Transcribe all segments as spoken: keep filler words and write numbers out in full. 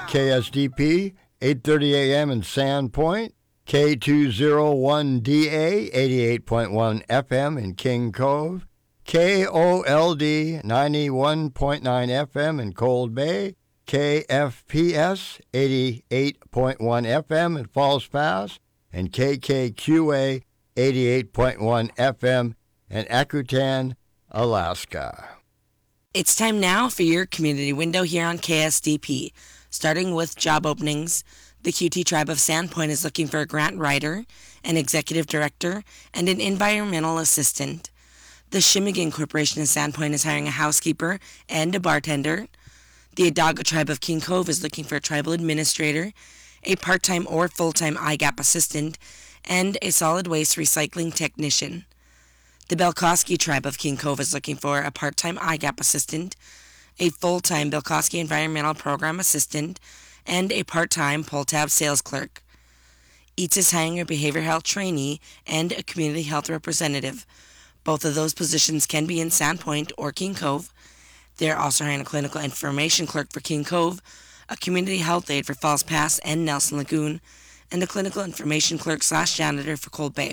K S D P, eight thirty a.m. in Sandpoint, K two oh one D A, eighty-eight point one F M in King Cove, K O L D, ninety-one point nine F M in Cold Bay, K F P S, eighty-eight point one F M in Falls Pass, and K K Q A, eighty-eight point one F M in Akutan, Alaska. It's time now for your community window here on K S D P. Starting with job openings, the Q T Tribe of Sandpoint is looking for a grant writer, an executive director, and an environmental assistant. The Shimigan Corporation of Sandpoint is hiring a housekeeper and a bartender. The Adaga Tribe of King Cove is looking for a tribal administrator, a part-time or full-time I G A P assistant, and a solid waste recycling technician. The Belkowski Tribe of King Cove is looking for a part-time I G A P assistant, a full-time Belkowski Environmental Program assistant, and a part-time Poltab sales clerk. Eats is hiring a behavioral health trainee and a community health representative. Both of those positions can be in Sandpoint or King Cove. They're also hiring a clinical information clerk for King Cove, a community health aide for Falls Pass and Nelson Lagoon, and a clinical information clerk slash janitor for Cold Bay.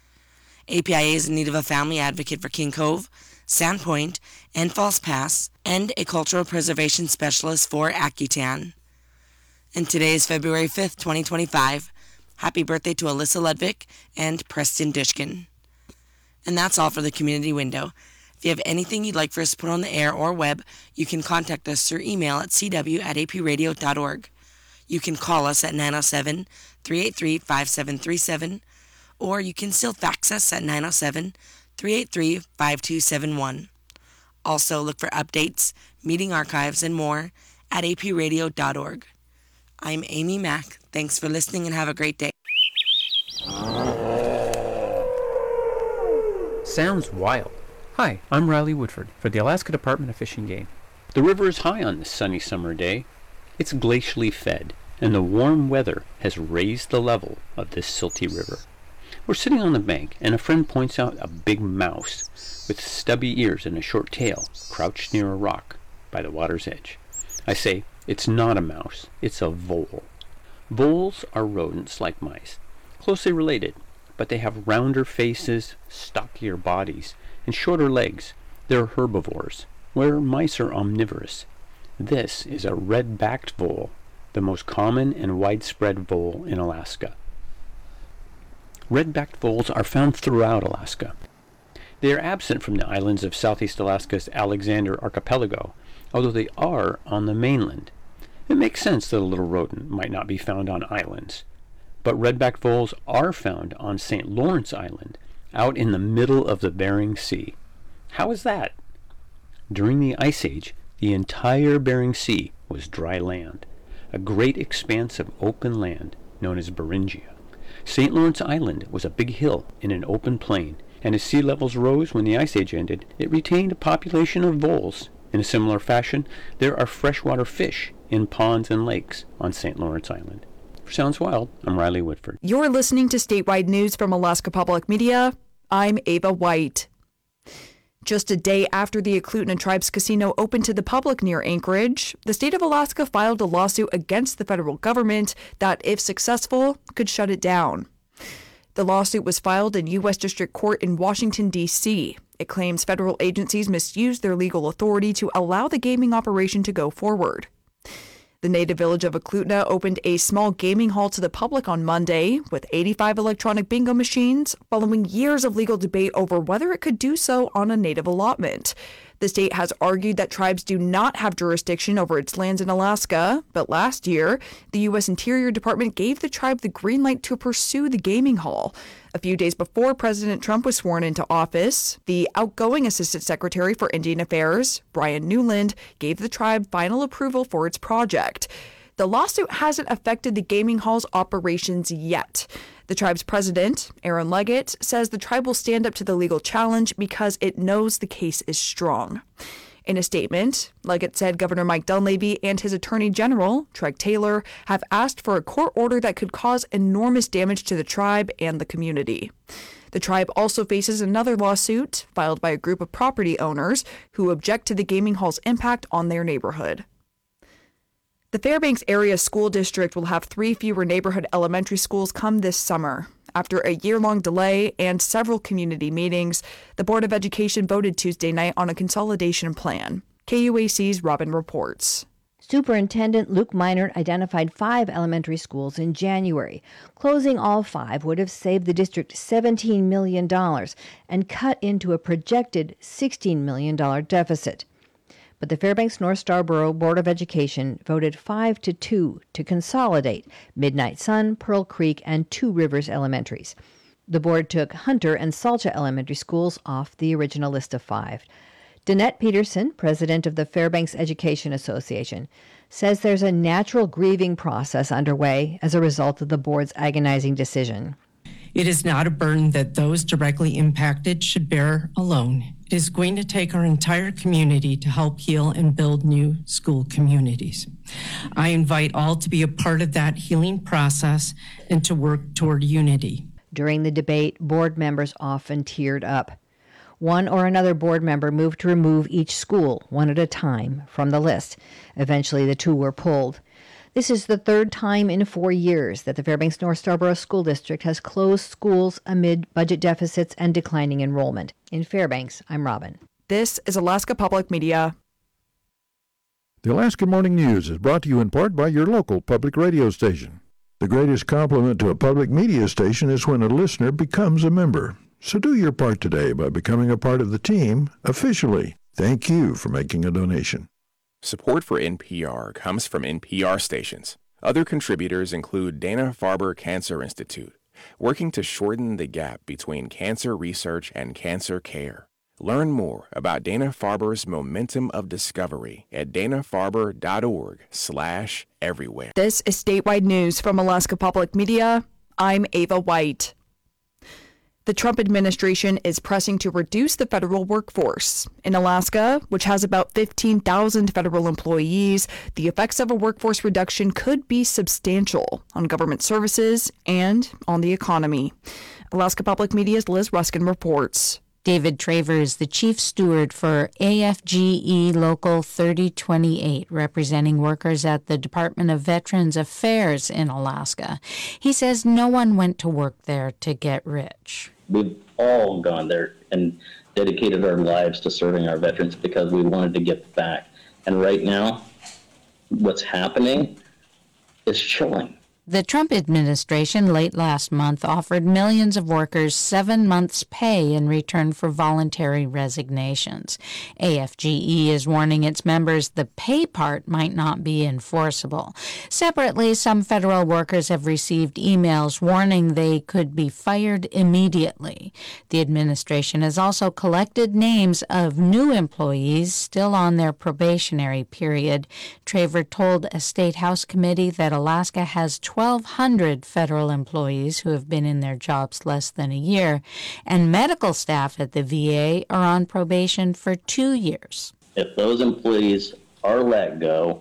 A P I A is in need of a family advocate for King Cove, Sandpoint, and Falls Pass, and a cultural preservation specialist for Akutan. And today is February fifth, twenty twenty-five. Happy birthday to Alyssa Ludwig and Preston Dushkin. And that's all for the Community Window. If you have anything you'd like for us to put on the air or web, you can contact us through email at c w at a p radio dot org. You can call us at nine oh seven, three eight three, five seven three seven, or you can still fax us at nine oh seven, three eight three, five two seven one. Also, look for updates, meeting archives, and more at a p radio dot org. I'm Amy Mack. Thanks for listening and have a great day. Sounds wild. Hi, I'm Riley Woodford for the Alaska Department of Fish and Game. The river is high on this sunny summer day. It's glacially fed, and the warm weather has raised the level of this silty river. We're sitting on the bank, and a friend points out a big mouse with stubby ears and a short tail crouched near a rock by the water's edge. I say, it's not a mouse, it's a vole. Voles are rodents like mice, closely related, but they have rounder faces, stockier bodies, and shorter legs. They're herbivores, where mice are omnivorous. This is a red-backed vole, the most common and widespread vole in Alaska. Red-backed voles are found throughout Alaska. They are absent from the islands of Southeast Alaska's Alexander Archipelago, although they are on the mainland. It makes sense that a little rodent might not be found on islands, but red-backed voles are found on Saint Lawrence Island, out in the middle of the Bering Sea. How is that? During the Ice Age, the entire Bering Sea was dry land, a great expanse of open land known as Beringia. Saint Lawrence Island was a big hill in an open plain, and as sea levels rose when the Ice Age ended, it retained a population of voles. In a similar fashion, there are freshwater fish in ponds and lakes on Saint Lawrence Island. For Sounds Wild, I'm Riley Woodford. You're listening to statewide news from Alaska Public Media. I'm Ava White. Just a day after the Eklutna Tribes Casino opened to the public near Anchorage, the state of Alaska filed a lawsuit against the federal government that, if successful, could shut it down. The lawsuit was filed in U S District Court in Washington, D C It claims federal agencies misused their legal authority to allow the gaming operation to go forward. The native village of Eklutna opened a small gaming hall to the public on Monday with eighty-five electronic bingo machines, following years of legal debate over whether it could do so on a native allotment. The state has argued that tribes do not have jurisdiction over its lands in Alaska, but last year, the U S Interior Department gave the tribe the green light to pursue the gaming hall. A few days before President Trump was sworn into office, the outgoing Assistant Secretary for Indian Affairs, Brian Newland, gave the tribe final approval for its project. The lawsuit hasn't affected the gaming hall's operations yet. The tribe's president, Aaron Leggett, says the tribe will stand up to the legal challenge because it knows the case is strong. In a statement, Leggett said Governor Mike Dunleavy and his Attorney General, Treg Taylor, have asked for a court order that could cause enormous damage to the tribe and the community. The tribe also faces another lawsuit filed by a group of property owners who object to the gaming hall's impact on their neighborhood. The Fairbanks Area School District will have three fewer neighborhood elementary schools come this summer. After a year-long delay and several community meetings, the Board of Education voted Tuesday night on a consolidation plan. K U A C's Robin reports. Superintendent Luke Meinert identified five elementary schools in January. Closing all five would have saved the district seventeen million dollars and cut into a projected sixteen million dollars deficit. But the Fairbanks North Starborough Board of Education voted five to two to consolidate Midnight Sun, Pearl Creek, and Two Rivers Elementaries. The board took Hunter and Salcha Elementary Schools off the original list of five. Danette Peterson, president of the Fairbanks Education Association, says there's a natural grieving process underway as a result of the board's agonizing decision. It is not a burden that those directly impacted should bear alone. It is going to take our entire community to help heal and build new school communities. I invite all to be a part of that healing process and to work toward unity. During the debate, board members often teared up. One or another board member moved to remove each school, one at a time, from the list. Eventually, the two were pulled. This is the third time in four years that the Fairbanks North Starborough School District has closed schools amid budget deficits and declining enrollment. In Fairbanks, I'm Robin. This is Alaska Public Media. The Alaska Morning News is brought to you in part by your local public radio station. The greatest compliment to a public media station is when a listener becomes a member. So do your part today by becoming a part of the team officially. Thank you for making a donation. Support for N P R comes from N P R stations. Other contributors include Dana-Farber Cancer Institute, working to shorten the gap between cancer research and cancer care. Learn more about Dana-Farber's Momentum of Discovery at dana-farber.org slash everywhere. This is statewide news from Alaska Public Media. I'm Ava White. The Trump administration is pressing to reduce the federal workforce. In Alaska, which has about fifteen thousand federal employees, the effects of a workforce reduction could be substantial on government services and on the economy. Alaska Public Media's Liz Ruskin reports. David Traver is the chief steward for A F G E Local thirty twenty-eight, representing workers at the Department of Veterans Affairs in Alaska. He says no one went to work there to get rich. We've all gone there and dedicated our lives to serving our veterans because we wanted to give back. And right now, what's happening is chilling. The Trump administration late last month offered millions of workers seven months' pay in return for voluntary resignations. A F G E is warning its members the pay part might not be enforceable. Separately, some federal workers have received emails warning they could be fired immediately. The administration has also collected names of new employees still on their probationary period. Traver told a State House committee that Alaska has twelve hundred federal employees who have been in their jobs less than a year, and medical staff at the V A are on probation for two years. If those employees are let go,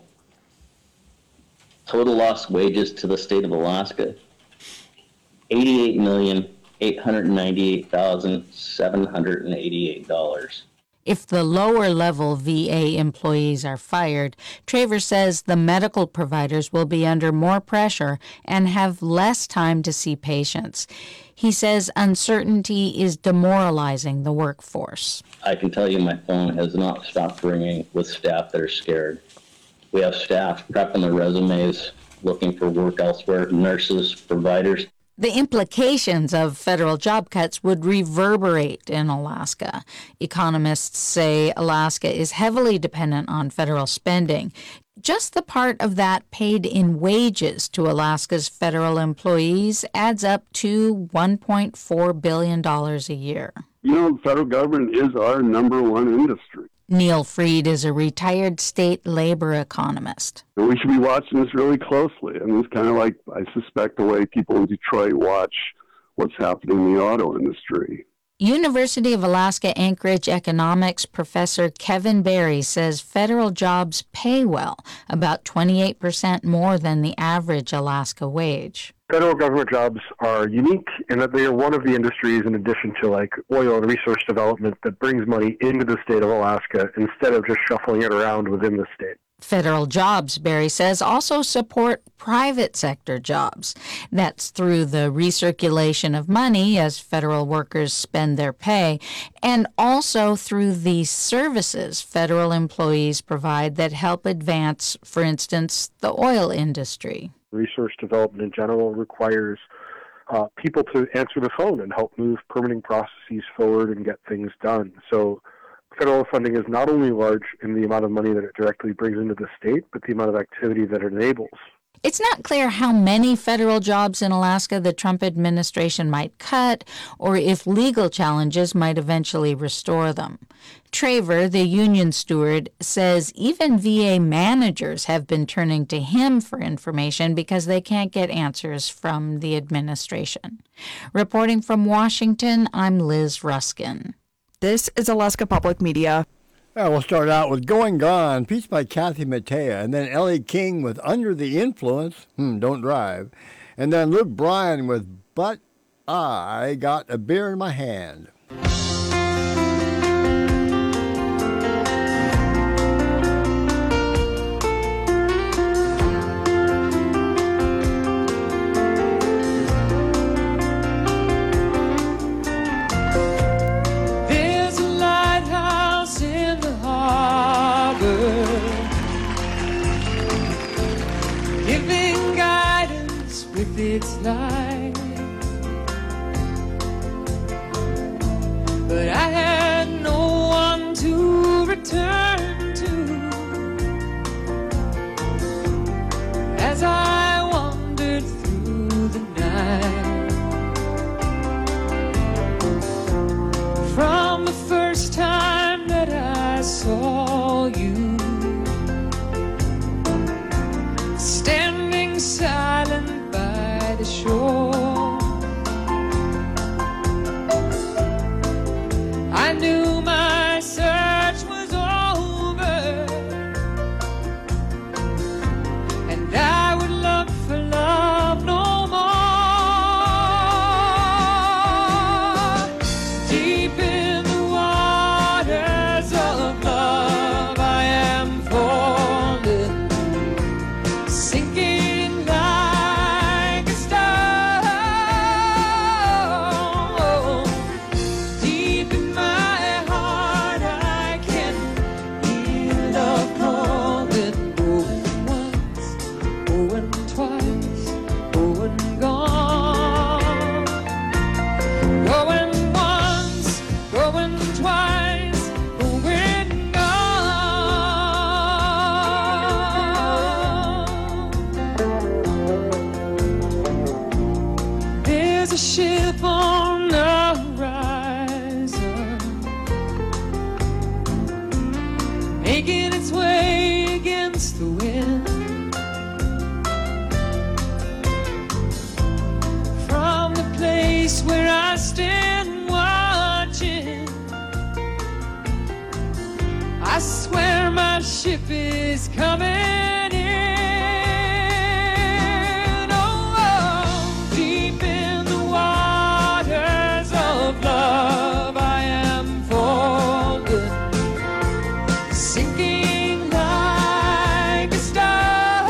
total lost wages to the state of Alaska, eighty-eight million, eight hundred ninety-eight thousand, seven hundred eighty-eight dollars. If the lower-level V A employees are fired, Traver says the medical providers will be under more pressure and have less time to see patients. He says uncertainty is demoralizing the workforce. I can tell you my phone has not stopped ringing with staff that are scared. We have staff prepping their resumes, looking for work elsewhere, nurses, providers. The implications of federal job cuts would reverberate in Alaska. Economists say Alaska is heavily dependent on federal spending. Just the part of that paid in wages to Alaska's federal employees adds up to one point four billion dollars a year. You know, the federal government is our number one industry. Neil Freed is a retired state labor economist. And we should be watching this really closely. And it's kind of like, I suspect, the way people in Detroit watch what's happening in the auto industry. University of Alaska Anchorage economics professor Kevin Berry says federal jobs pay well, about twenty-eight percent more than the average Alaska wage. Federal government jobs are unique in that they are one of the industries, in addition to like oil and research development, that brings money into the state of Alaska instead of just shuffling it around within the state. Federal jobs, Barry says, also support private sector jobs. That's through the recirculation of money as federal workers spend their pay, and also through the services federal employees provide that help advance, for instance, the oil industry. Resource development in general requires uh, people to answer the phone and help move permitting processes forward and get things done. So federal funding is not only large in the amount of money that it directly brings into the state, but the amount of activity that it enables. It's not clear how many federal jobs in Alaska the Trump administration might cut, or if legal challenges might eventually restore them. Traver, the union steward, says even V A managers have been turning to him for information because they can't get answers from the administration. Reporting from Washington, I'm Liz Ruskin. This is Alaska Public Media. Yeah, we'll start out with Going Gone, piece by Kathy Mattea, and then Ellie King with Under the Influence, hmm, Don't Drive, and then Luke Bryan with But I Got a Beer in My Hand. Giving guidance with its light, but I had no one to return to as I wandered through the night. From the first time that I saw you standing silent by the shore, I knew my search was over, and I would look for love no more. Deep in the waters of love I am falling, sinking like a star. Deep in my heart I can hear love calling, going once, going twice, going gone. Going once, going twice, going gone. There's a ship on the horizon, making its way against the wind. From the place where I stand watching, I swear my ship is coming in. Oh, oh, deep in the waters of love I am falling, sinking like a star.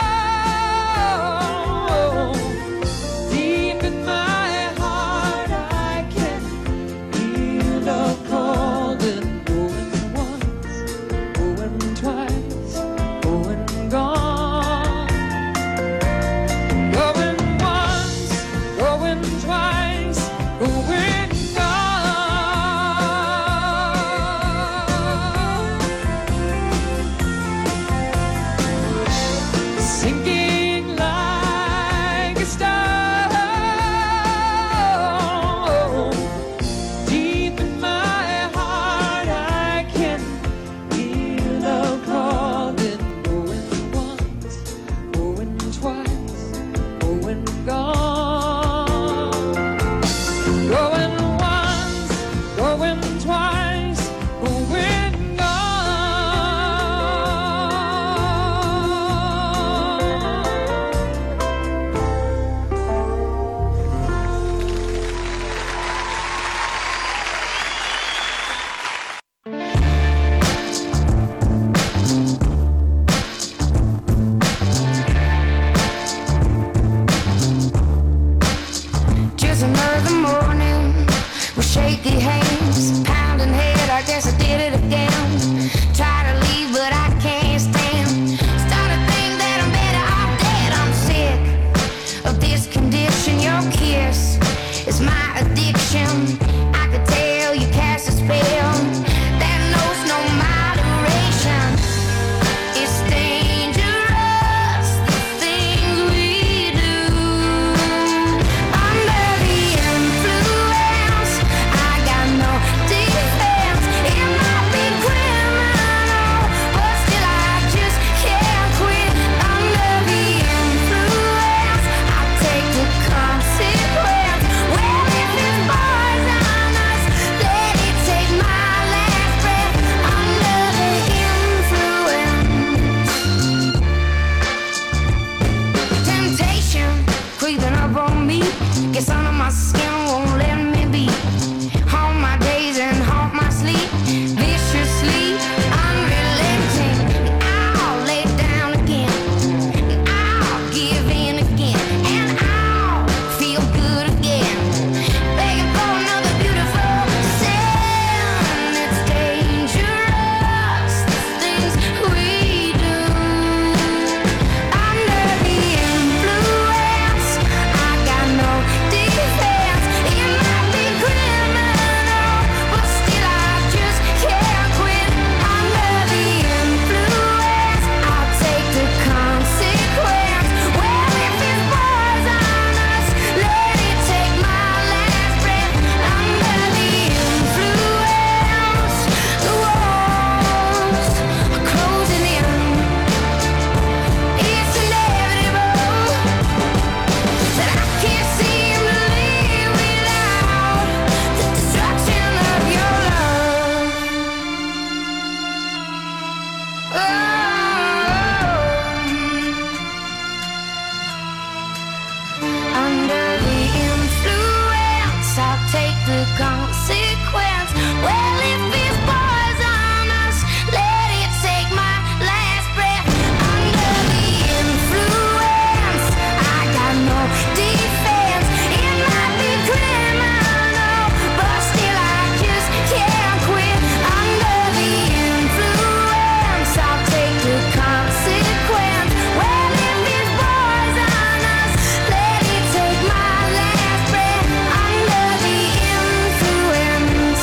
Deep in my heart I can hear love calling, going once, going twice, going consequence. Well, if it's poisonous, let it take my last breath. Under the influence, I got no defense. It might be criminal, but still I just can't quit. Under the influence, I'll take the consequence. Well, if it's poisonous, let it take my last breath. Under the influence,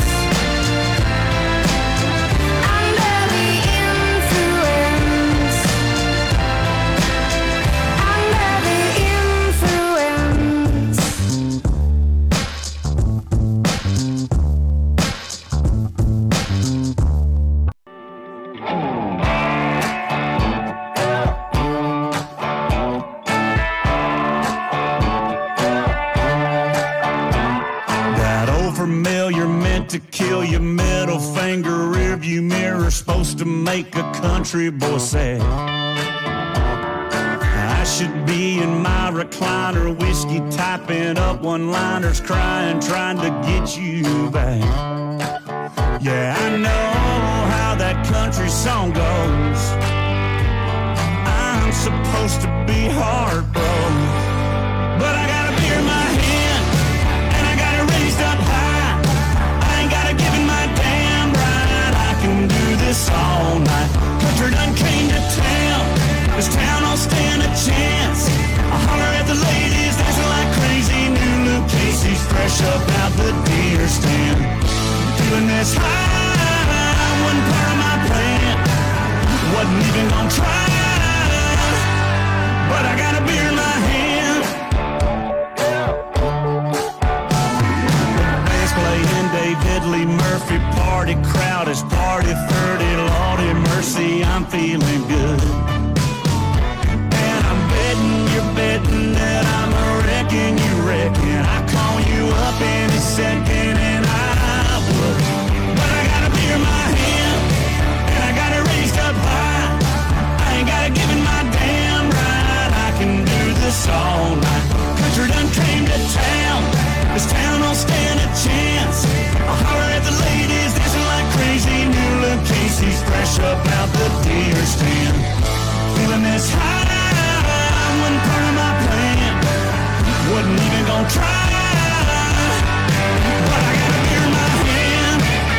under the influence, under the influence. That old familiar meant to kill your middle finger rearview mirror, supposed to make a country boy sad. I should be in my recliner, whiskey typing up one-liners, crying, trying to get you back. Yeah, I know how that country song goes. I'm supposed to be heartbroken, but I got a beer in my hand, and I got it raised up high. I ain't got it given my damn right. I can do this all night. Country done came to town. This town don't stand a chance. I holler at the ladies dancing like crazy. New Luke Casey's fresh up out the deer stand. Feeling this high, wasn't part of my plan. Wasn't even gonna try, but I got a beer in my hand. Band's playing David Lee Murphy, party crowd is party thirty. Lordy mercy, I'm feeling good. And I'm betting you're betting that I'm a wrecking you reckon. I call you up any second and I would. But I got a beer in my hand, and I got it raised up high. I ain't got it given my damn right. I can do this all night. Country done came to town. This town don't stand a chance. I holler at the ladies dancing like crazy. New Luke Casey's fresh up out the deer stand. Feeling this high, wasn't part of my plan. Wasn't even gonna try, but I got a beer in my hand.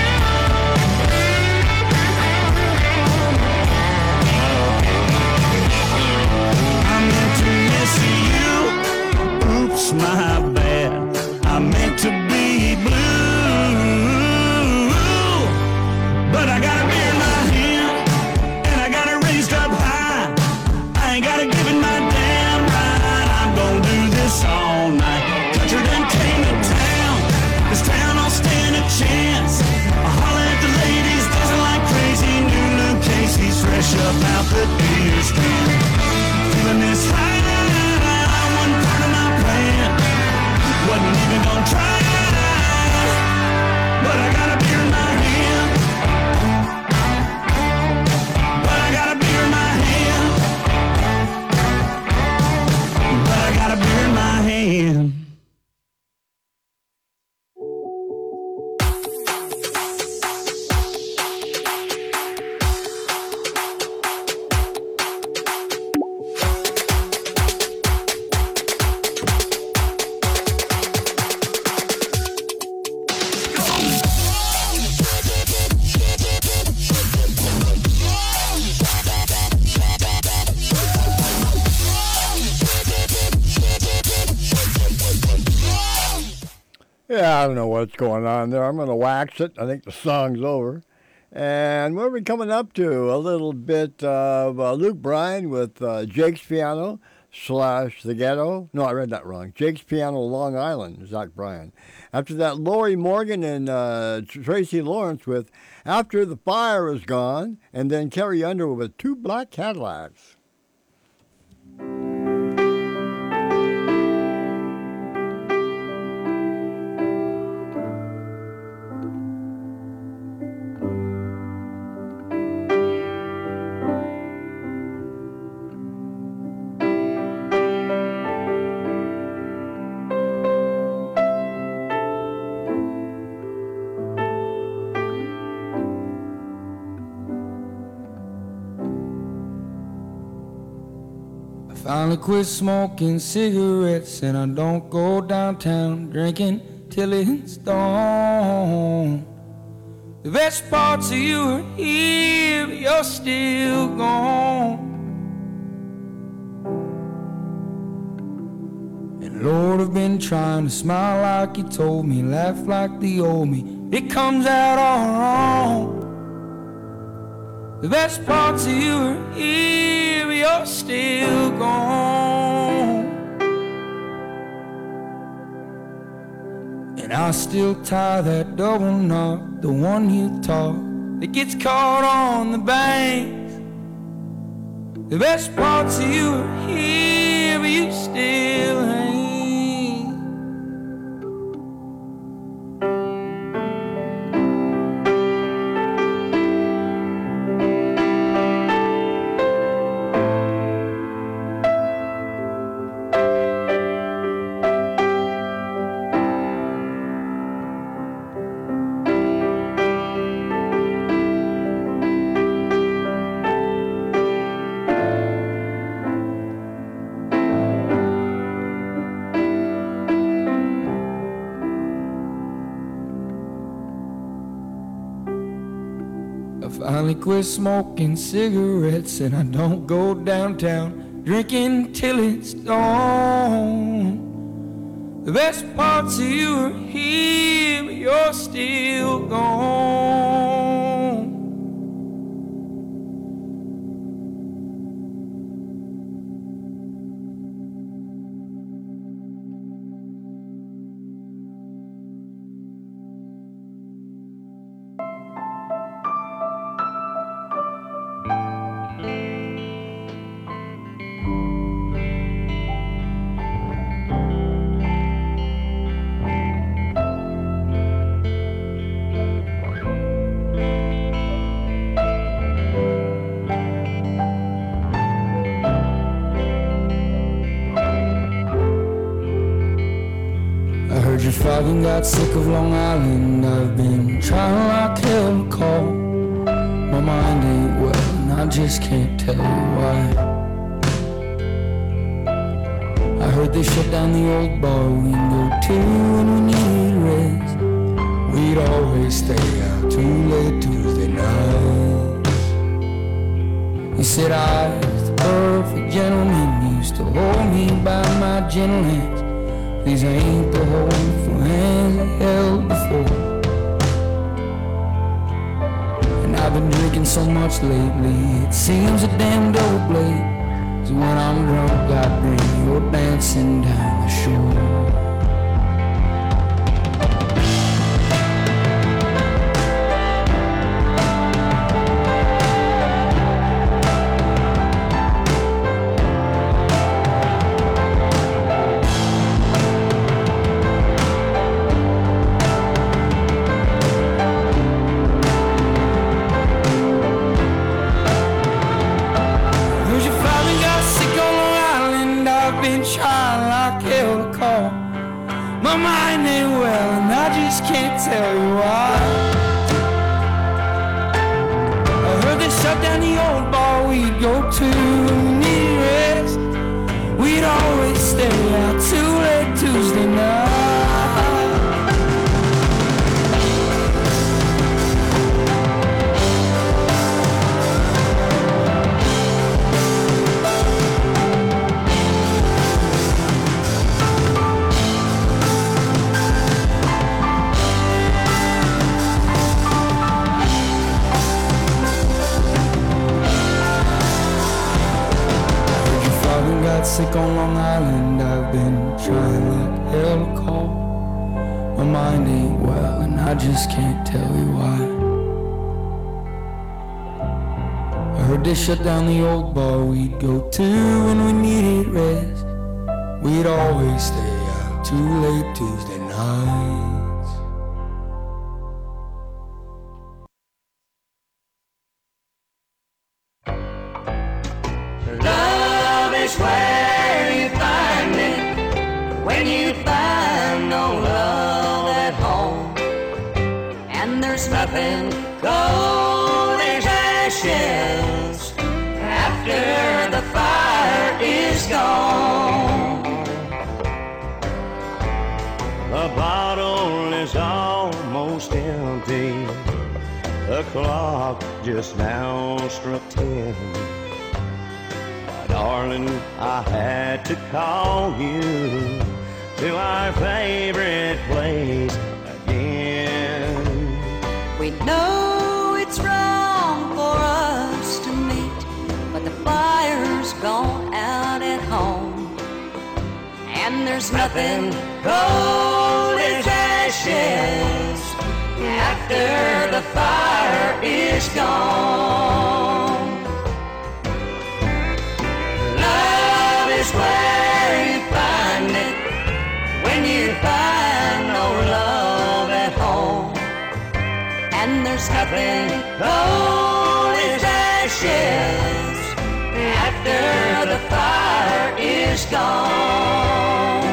I meant to miss you. Oops, my bad. I meant to be blue, but I got a beer in my hand, and I got it raised up high. I ain't got it given my damn right. I'm gonna do this all night. Country done came to town. This town don't stand a chance. I holler at the ladies dancing like crazy. New Luke Casey's fresh up out the deer stand. Feeling this high, wasn't part of my plan. Wasn't even gonna try, but I got a beer in my hand. But I got a beer in my hand. But I got a beer in my hand. Yeah, I don't know what's going on there. I'm going to wax it. I think the song's over. And we'll be coming up to a little bit of uh, Luke Bryan with uh, Jake's Piano slash The Ghetto. No, I read that wrong. Jake's Piano, Long Island, Zach Bryan. After that, Lori Morgan and uh, Tracy Lawrence with After the Fire Is Gone. And then Carrie Underwood with Two Black Cadillacs. finally quit smoking cigarettes and I don't go downtown drinking till it's dawn. The best parts of you are here, but you're still gone. And Lord, I've been trying to smile like you told me, laugh like the old me. It comes out all wrong. The best parts of you are here, but you're still gone. And I still tie that double knot, the one you taught, that gets caught on the banks. The best parts of you are here, but you still hang. Finally quit smoking cigarettes and I don't go downtown drinking till it's dawn. The best parts of you are here, but you're still gone. Your father got sick of Long Island. I've been trying like hell to call. My mind ain't well and I just can't tell you why. I heard they shut down the old bar we go to when we needed rest. We'd always stay out too late Tuesday nights. He said I was the perfect gentleman. He used to hold me by my gentle hands. These ain't the hopeful hands I held before. And I've been drinking so much lately, it seems a damn double blade. So when I'm drunk, I bring you dancing down the shore. My mind ain't well and I just can't tell you why. I heard they shut down the old bar we'd go to when we needed rest. We'd always stay out too late Tuesday night. Sick on Long Island, I've been trying like hell to call. My mind ain't well and I just can't tell you why. I heard they shut down the old bar we'd go to when we needed rest. We'd always stay out too late Tuesday nights. Love is where you find it when you find no love at home. And there's nothing gold, there's ashes after the fire is gone. The bottle is almost empty. The clock just now struck ten. Darling, I had to call you to our favorite place again. We know it's wrong for us to meet, but the fire's gone out at home, and there's nothing cold as ashes after the fire is gone. Love is where you find it when you find no love at home, and there's nothing cold as ashes after the fire is gone.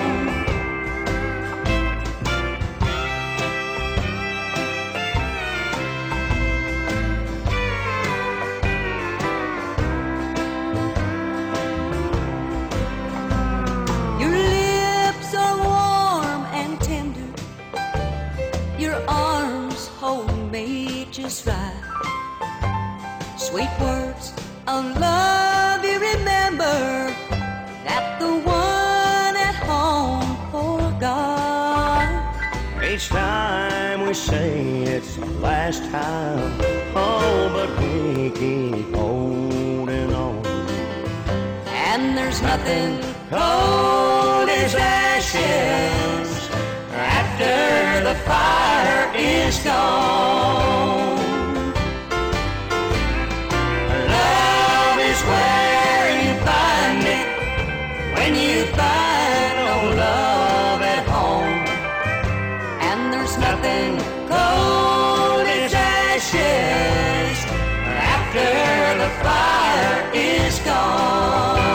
Just right, sweet words of love you remember that the one at home forgot. Each time we say it's the last time, oh, but we keep holding on. And there's nothing cold as ashes after the fire is gone. Love is where you find it when you find no love at home, and there's nothing cold as ashes after the fire is gone.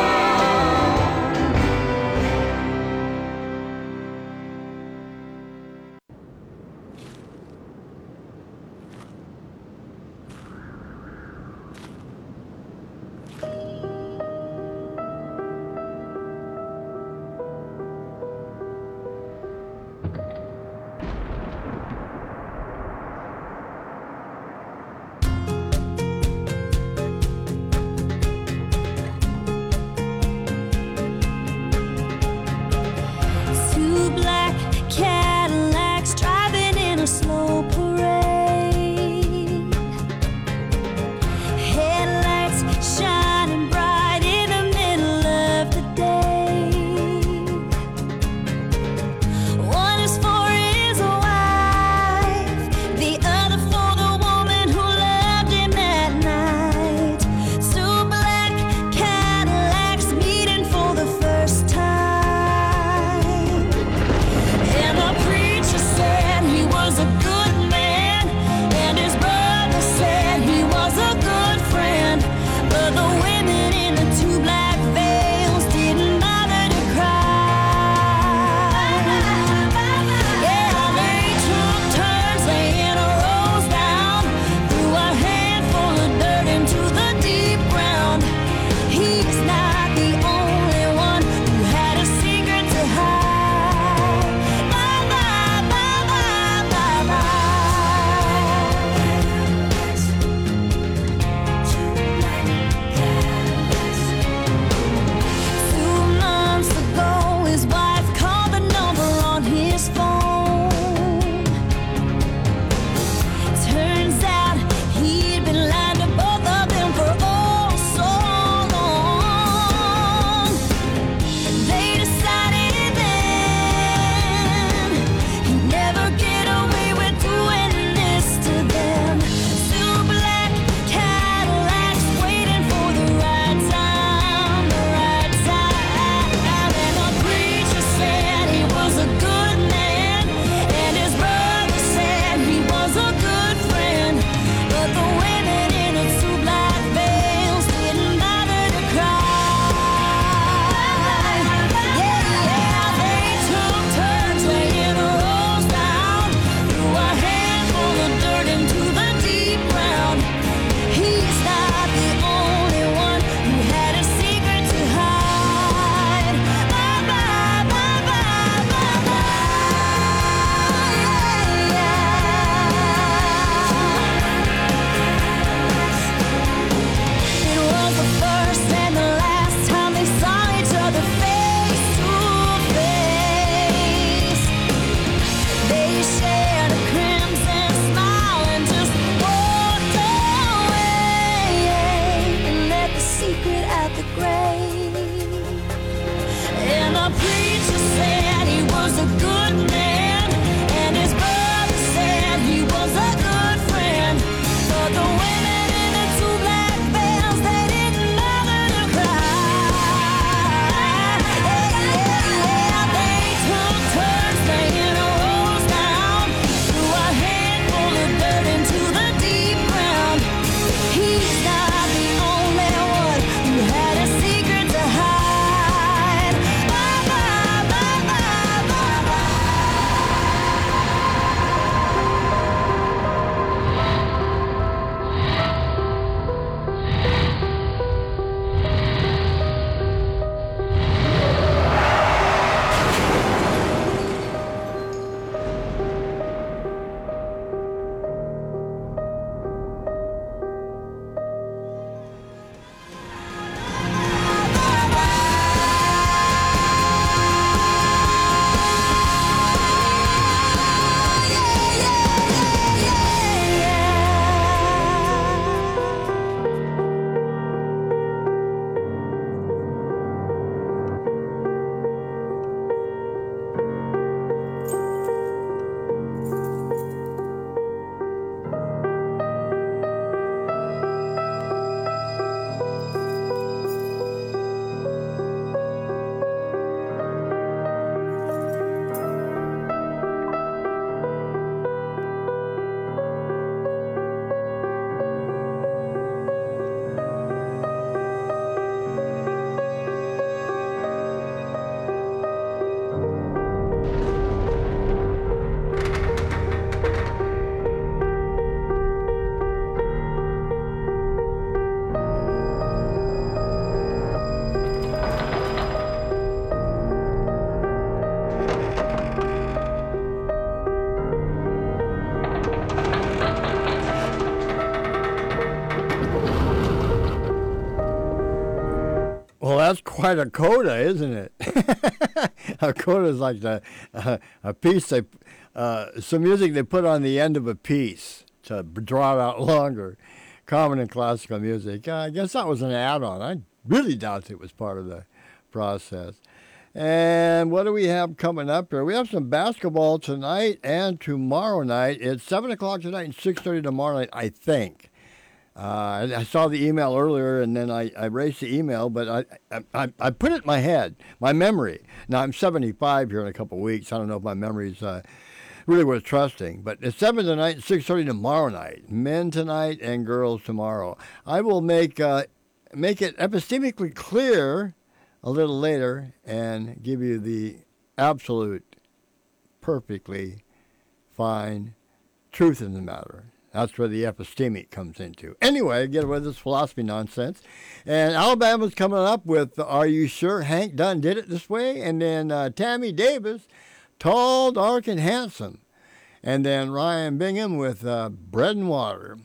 quite a coda, isn't it? A coda is like the, uh, a piece, they, uh, some music they put on the end of a piece to draw it out longer. Common in classical music. Uh, I guess that was an add-on. I really doubt it was part of the process. And what do we have coming up here? We have some basketball tonight and tomorrow night. It's seven o'clock tonight and six thirty tomorrow night, I think. Uh, I saw the email earlier, and then I, I erased the email, but I, I I put it in my head, my memory. Now, I'm seventy-five here in a couple of weeks. I don't know if my memory's uh, really worth trusting. But it's seven tonight and six thirty tomorrow night. Men tonight and girls tomorrow. I will make uh, make it epistemically clear a little later and give you the absolute, perfectly fine truth in the matter. That's where the epistemic comes into. Anyway, get away with this philosophy nonsense. And Alabama's coming up with Are You Sure Hank Dunn Did It This Way? And then uh, Tammy Davis, Tall, Dark, and Handsome. And then Ryan Bingham with uh, Bread and Water.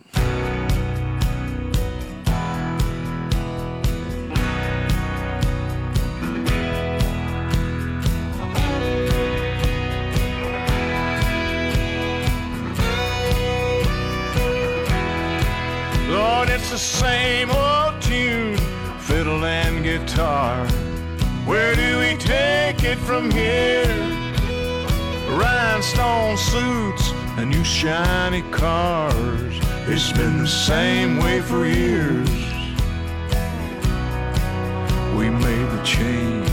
Lord, it's the same old tune, fiddle and guitar. Where do we take it from here? Rhinestone suits and new shiny cars. It's been the same way for years. We made the change.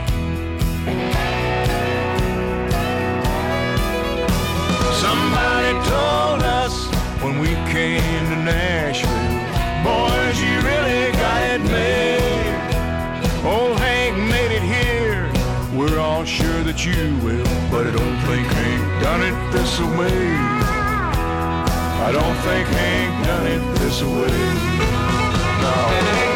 Somebody told us when we came to Nashville, boys, you really got it made. Old Hank made it here. We're all sure that you will, but I don't think Hank done it this way. I don't think Hank done it this way. No.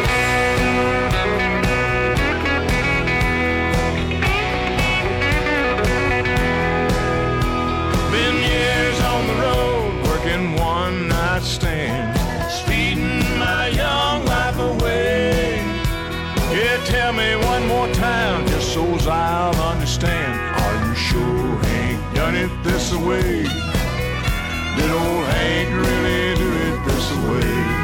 One night stand, speeding my young life away. Yeah, tell me one more time, just so as I'll understand. Are you sure Hank done it this way? Did old Hank really do it this way?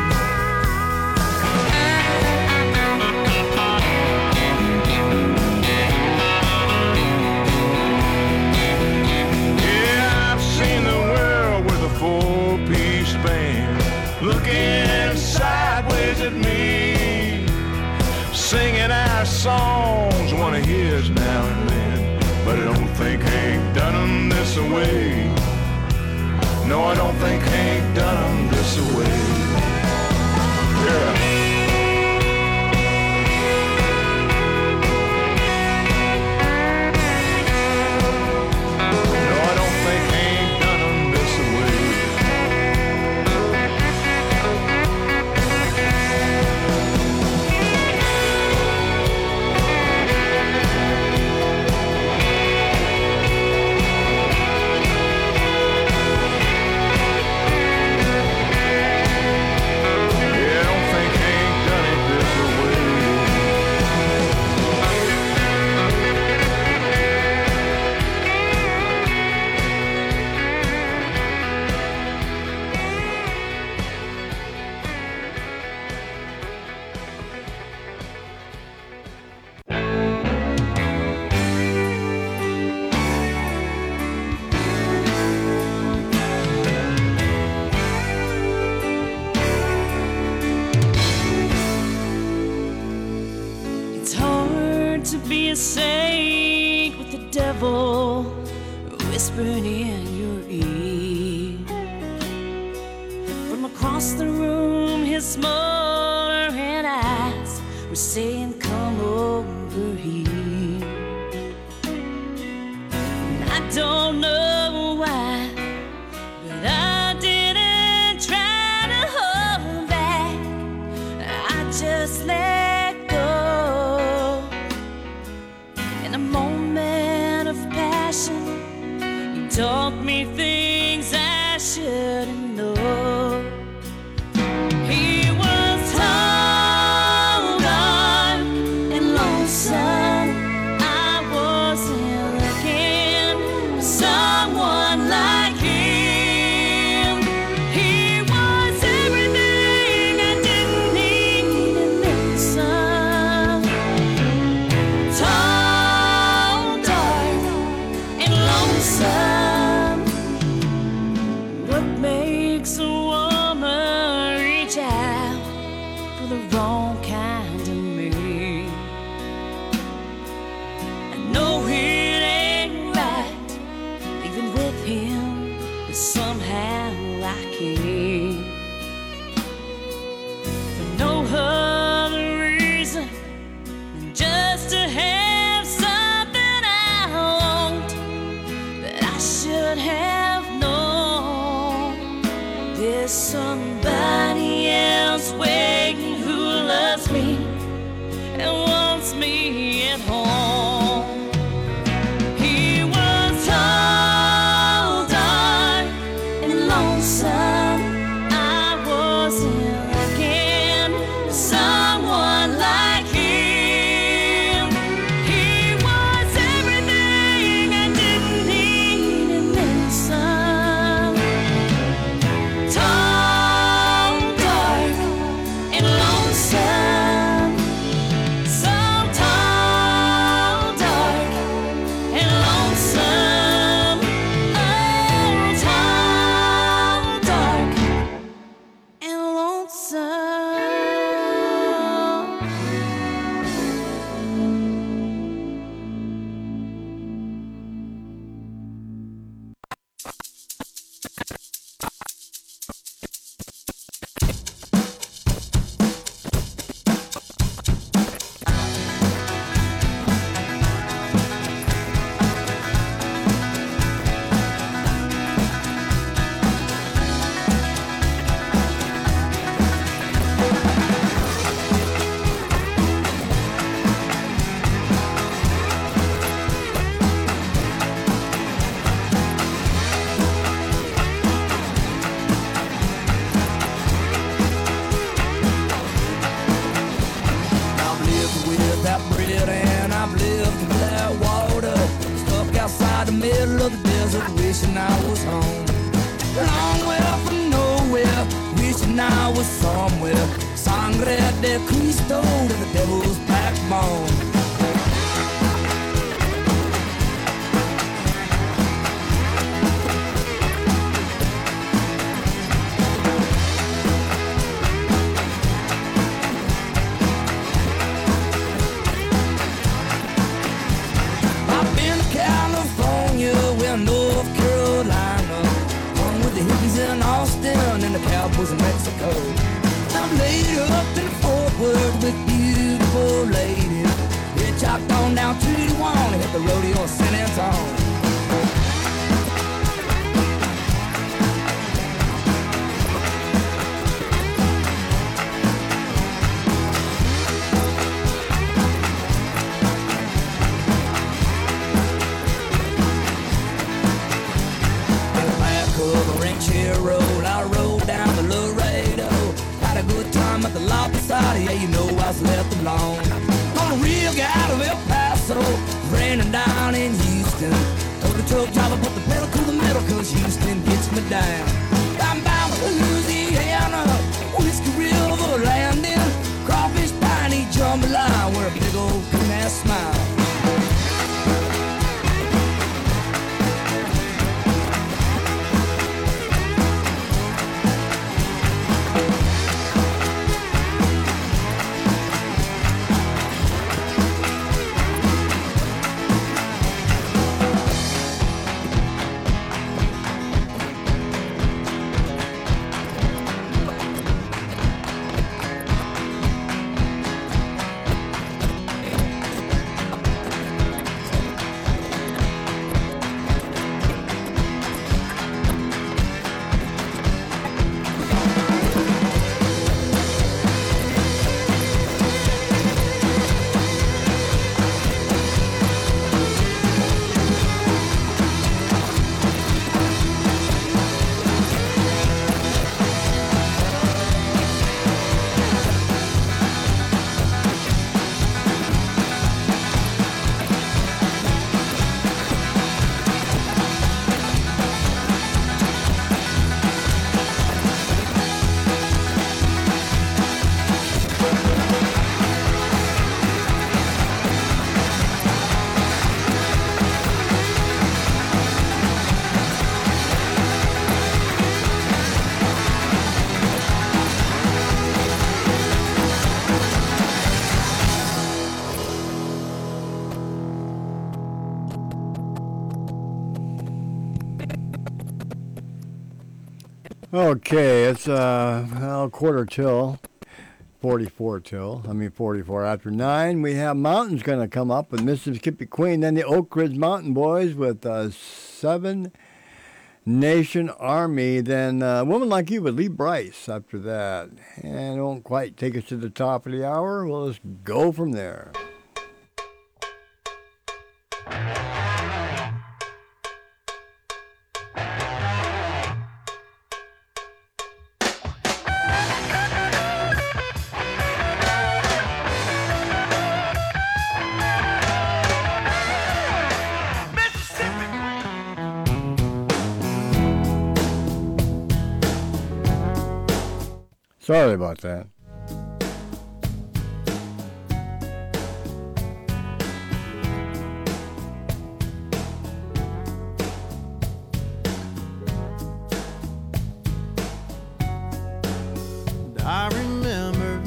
Four-piece band looking sideways at me, singing our songs, one of his now and then. But I don't think Hank done them this way. No, I don't think Hank done them this way. Yeah. Whispered in your ear from across the room. His smaller red eyes were saying, "Come over here." And I don't know why, but I didn't try to hold back. I just let go. In a moment of passion, taught me things I shouldn't know. He was tall, dark, and lonesome. wishing I was home. Long way from nowhere, wishing I was somewhere. Sangre de Cristo to the devil's backbone. Was in Mexico. I'm laid up in the Fort Worth with beautiful ladies. It chopped on down to the one and hit the rodeo in San Antonio. In the back of a rancher road, I rode down the Laredo. Had a good time at the La Posada, yeah, you know I was left alone. On a real guy out of El Paso, raining down in Houston. Told the truck driver, put the pedal to the metal, cause Houston gets me down. I'm bound for Louisiana, Whiskey River landing. Crawfish, piney, jambalaya, where a big old coon-ass smile. Okay, it's uh, well, quarter till, forty-four till, I mean forty-four after nine. We have Mountains going to come up with Mississippi Queen, then the Oak Ridge Mountain Boys with uh, Seven Nation Army, then uh, a woman like you with Lee Bryce after that. And it won't quite take us to the top of the hour. We'll just go from there. Sorry about that. I remember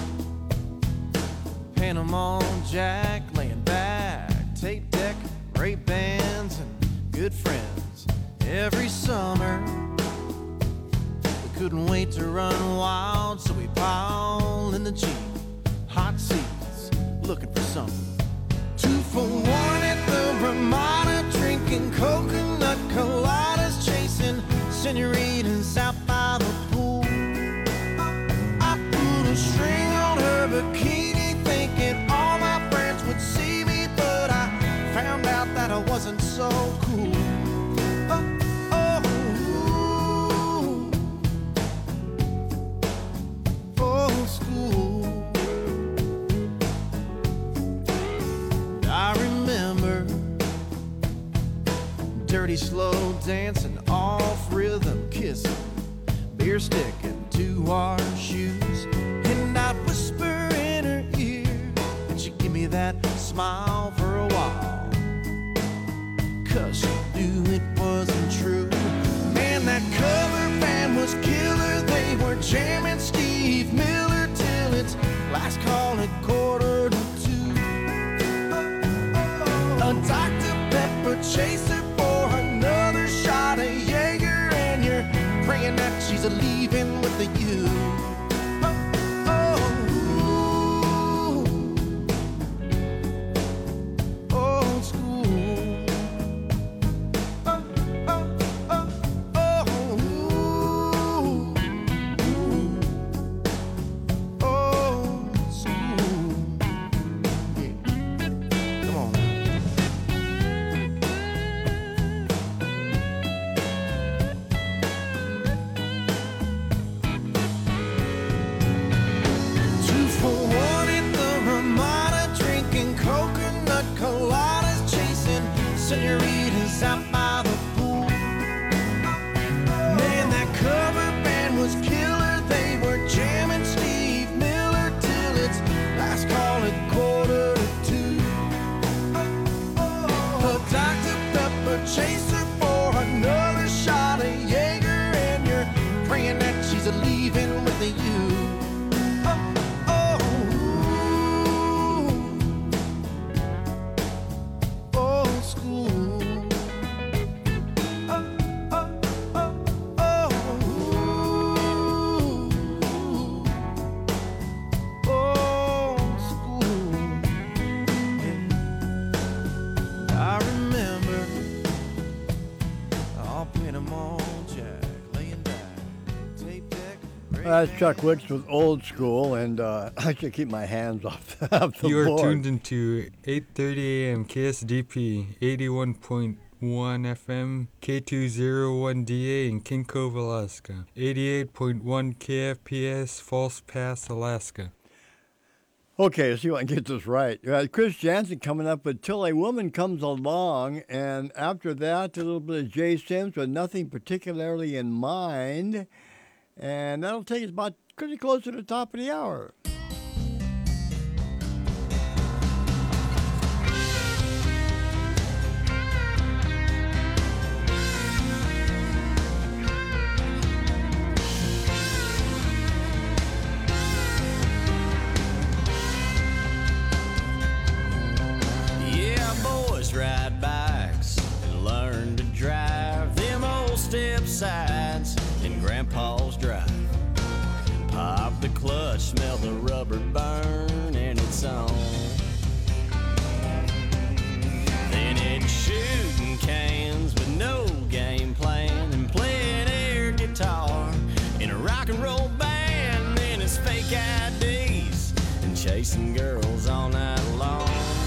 Panama Jack laying back, tape deck, great bands, and good friends every summer. Couldn't wait to run wild, so we piled in the Jeep. Hot seats, looking for something. Two for one at the Ramada, drinking coconut coladas, chasing senoritas out by the pool. I pulled a string on her bikini, thinking all my friends would see me, but I found out that I wasn't so cool. School. I remember dirty slow dancing, off rhythm kissing, beer sticking to our shoes. And I'd whisper in her ear, and she'd give me that smile for a while, 'cause she knew it wasn't true. Man, that cover band was killer. They were jamming Steve Miller till its last call at quarter to two. A Doctor Pepper chaser for another shot of Jaeger, and you're praying that she's leaving with the you. Senoritas out by the pool. Man, that cover band was killer. They were jamming Steve Miller till its last call at quarter to two. A Doctor Pepper chaser for another shot of Jaeger, and you're praying that she's leaving with the you. That's Chuck Wicks with Old School, and uh, I should keep my hands off, off the you are board. tuned into eight thirty a.m. K S D P, eighty-one point one F M, K two oh one D A in King Cove, Alaska, eighty-eight point one K F P S, False Pass, Alaska. Okay, let's see if I can get this right. Uh, Chris Jansen coming up with Till a Woman Comes Along, and after that, a little bit of Jay Sims with Nothing Particularly in Mind. And that'll take us about pretty close to the top of the hour. Yeah, boys ride bikes and learn to drive them old step sides in Grandpa's drive. Pop the clutch, smell the rubber burn, and it's on. Then it's shooting cans with no game plan and playing air guitar in a rock and roll band. Then it's fake I Ds and chasing girls all night long.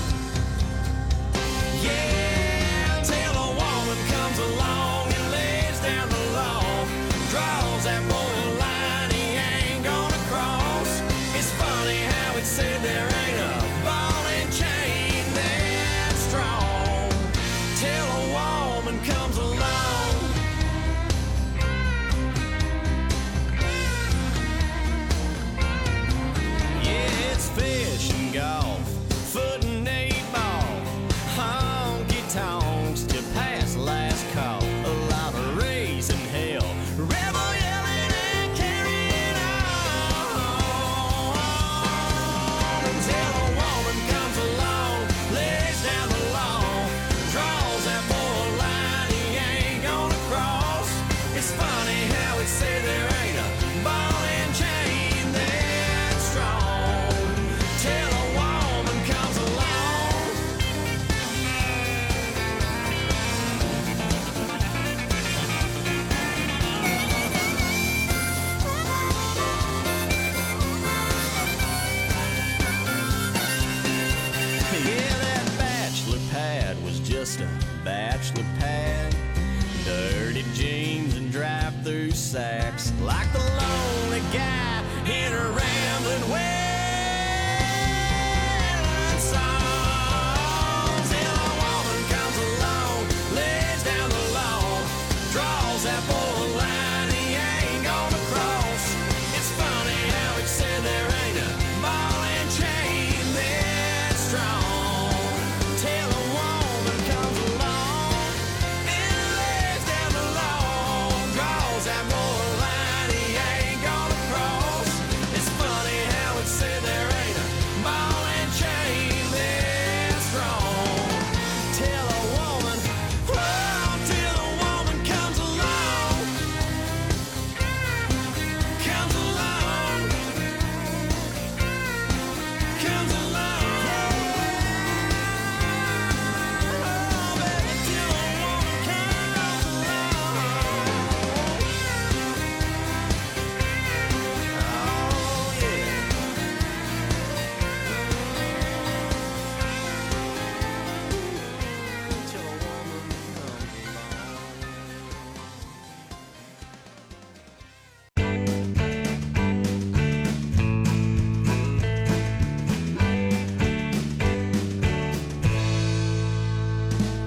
Yeah, till a woman comes along and lays down the law, draws that boy a line he ain't gonna cross. It's funny how it said there ain't a ball and chain that strong till a woman comes along. Yeah, it's fish and golf, foot and eight ball, honky tonks to pass last call. A lot of raising hell, rebel yelling and carrying on until a woman comes along, lays down the law, draws that boy a line he ain't gonna cross. It's funny how it said there ain't a ball and chain that strong till a woman comes along. Yeah, that bachelor pad was just a bachelor pad. Dirty jeans and drive-through sacks, like the lonely guy in a rambling way. Songs till a woman comes along, lays down the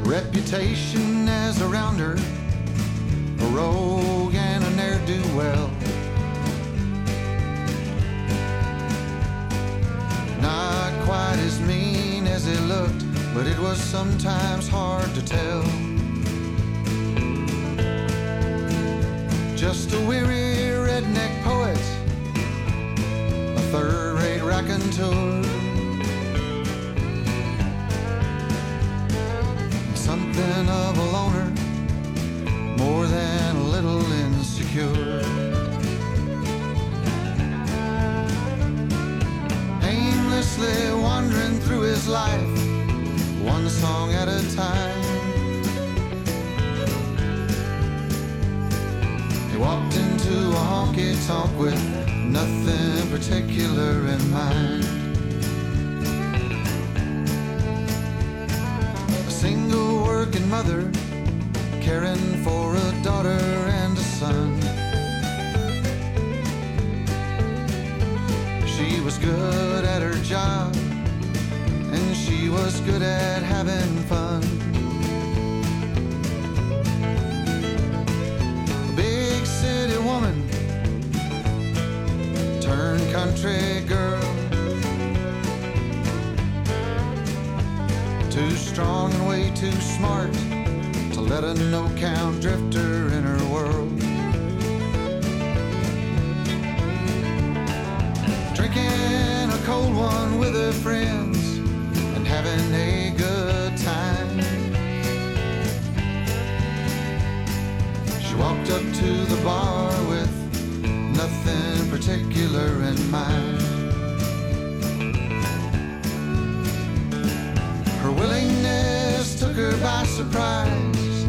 reputation as a rounder, a rogue and a ne'er-do-well. Not quite as mean as it looked, but it was sometimes hard to tell. Just a weary redneck poet, a third-rate raconteur, something of a loner, more than a little insecure. Aimlessly wandering through his life, one song at a time. He walked into a honky-tonk with nothing particular in mind. A single working mother, caring for a daughter and a son. She was good at her job, and she was good at having fun. A big city woman turned country girl, too strong and way too smart to let a no-count drifter in her world. Drinking a cold one with her friends and having a good time. She walked up to the bar with nothing particular in mind. Her willingness took her by surprise.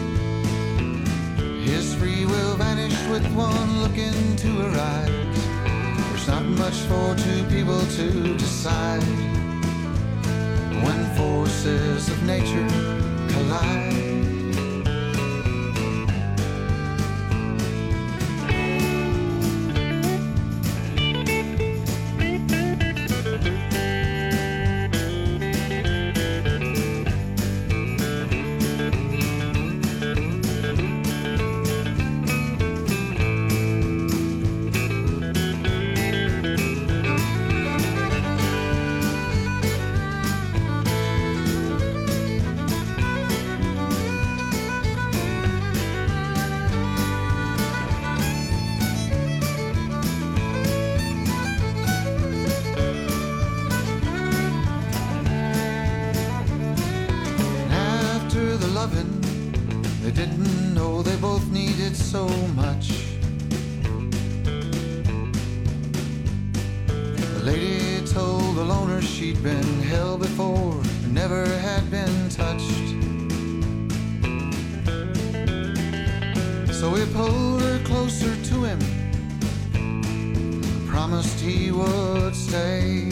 His free will vanished with one look into her eyes. There's not much for two people to decide when forces of nature collide. They didn't know they both needed so much. The lady told the loner she'd been held before, never had been touched. So he pulled her closer to him, promised he would stay.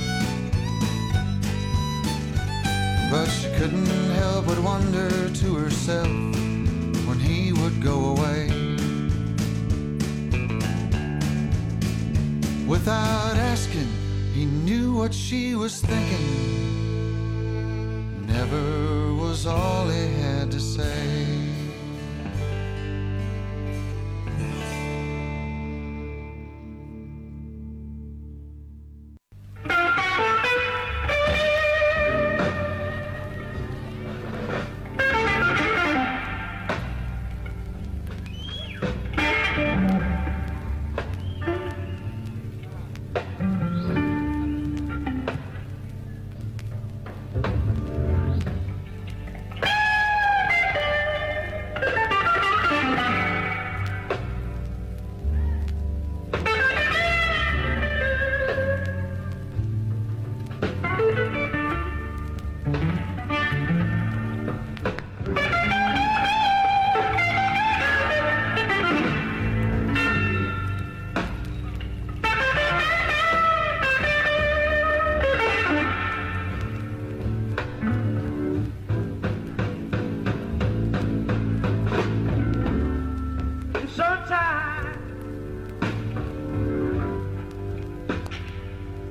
But she couldn't help but wonder to herself when he would go away. Without asking, he knew what she was thinking. Never was all he had to say.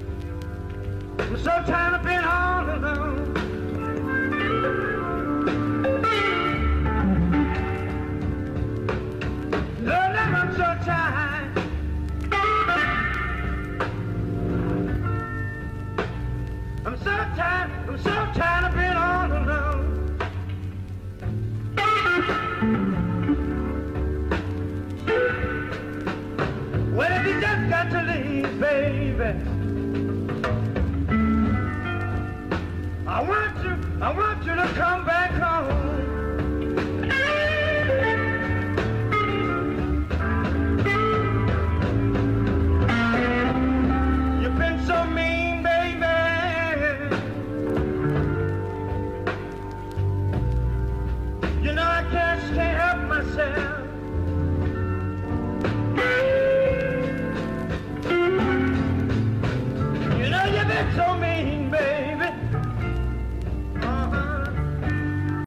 I'm so tired of being all alone. baby.